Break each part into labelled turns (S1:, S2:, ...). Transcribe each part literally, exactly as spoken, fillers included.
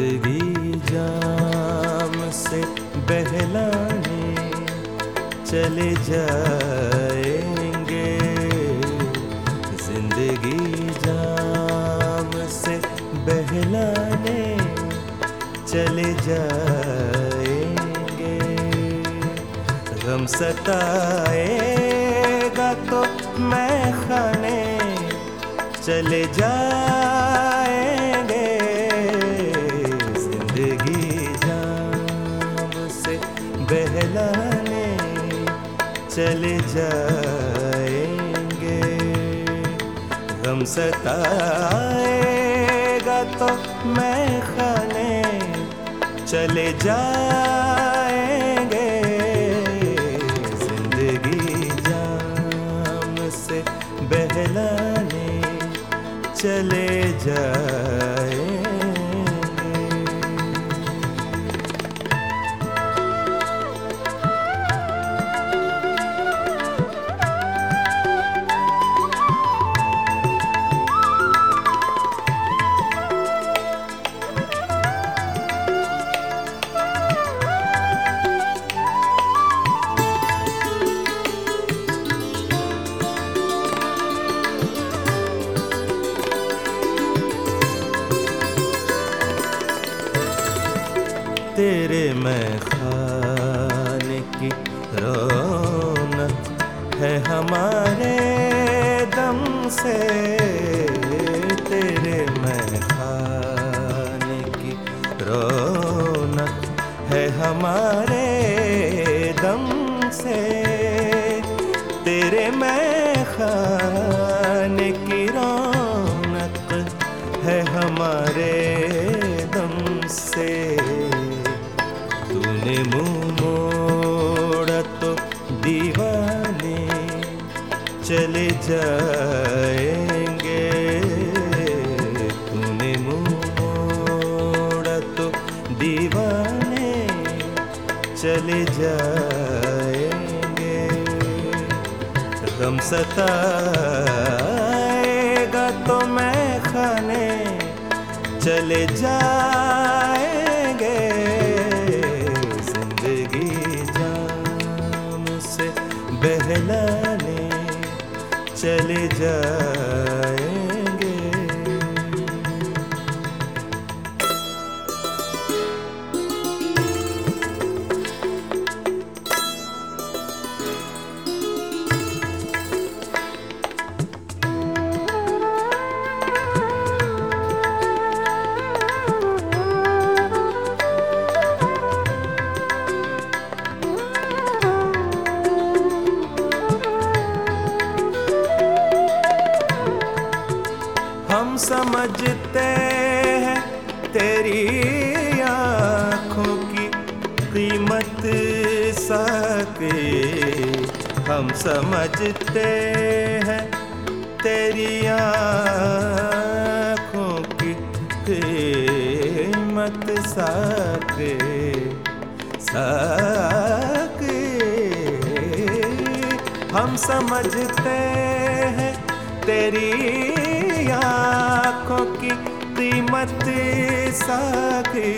S1: जिंदगी जाम से बहलाने चले जाएंगे, जिंदगी जाम से बहलाने चले जाएंगे। गम सताएगा तो मैं खाने चले जाएंगे, जिंदगी जाम से बहलाने चले जाएंगे। गम सताएगा तो मैं खाने चले जाएंगे, जिंदगी जाम से बहलाने चले जाएंगे। तेरे मैं खाने की रौनक है हमारे दम से, तेरे मैं खाने की रौनक है हमारे दम से, तेरे मैं खाने की रौनक है हमारे दम से। तूने मुँह मोड़ा तो दीवाने चले जाएंगे, तूने मुँह मोड़ा तो दीवाने चले जाएंगे। गम सताएगा तो मैं खाने चले जाएंगे, बहलाने चले जाएंगे। हम समझते हैं तेरी आँखों की कीमत साके, हम समझते हैं तेरी आँखों की कीमत साके साके। हम समझते हैं तेरी आँखों की कीमत साकी,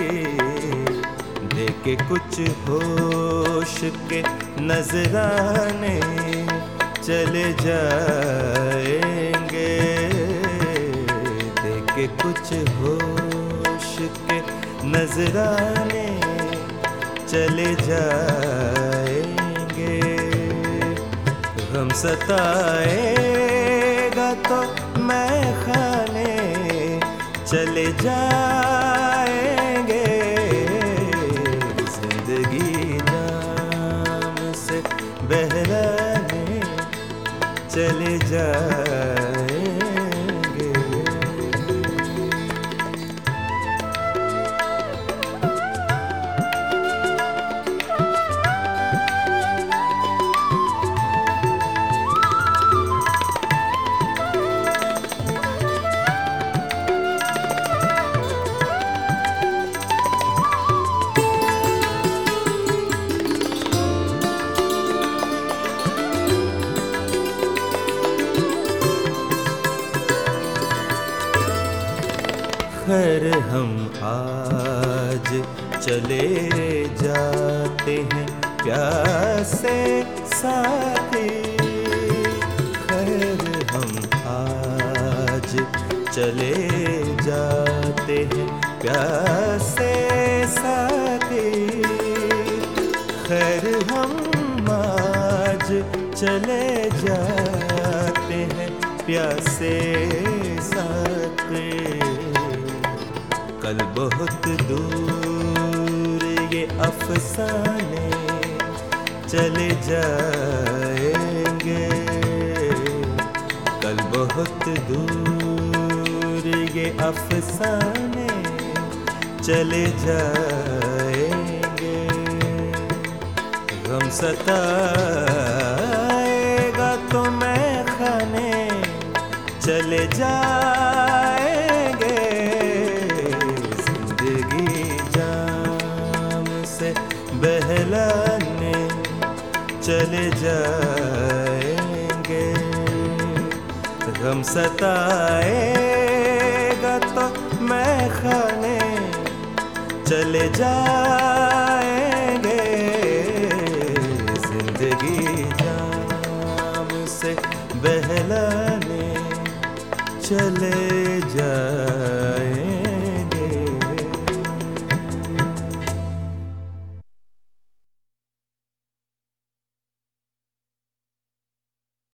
S1: देके कुछ होश के नजराने चले जाएंगे, देके कुछ होश के नजराने चले जाएंगे। गम सताएगा तो मैं खाने चले जाएंगे, जिंदगी जाम से बहलाने चले जाएंगे। खैर हम आज चले जाते हैं प्यासे साथी। खैर हम आज चले जाते हैं प्यासे साथी। खैर हम आज चले जाते हैं प्यासे साथी। कल बहुत दूर ये अफसाने चले जाएंगे। कल बहुत दूर ये अफसाने चले जाएंगे। गम सताएगा तो मैं खाने चले जाएंगे। जिंदगी जाम से बहलाने चले जाएंगे। गम सताएगा तो मैं खाने चले जाएंगे। जिंदगी जाम से बहलाने चले जाएंगे।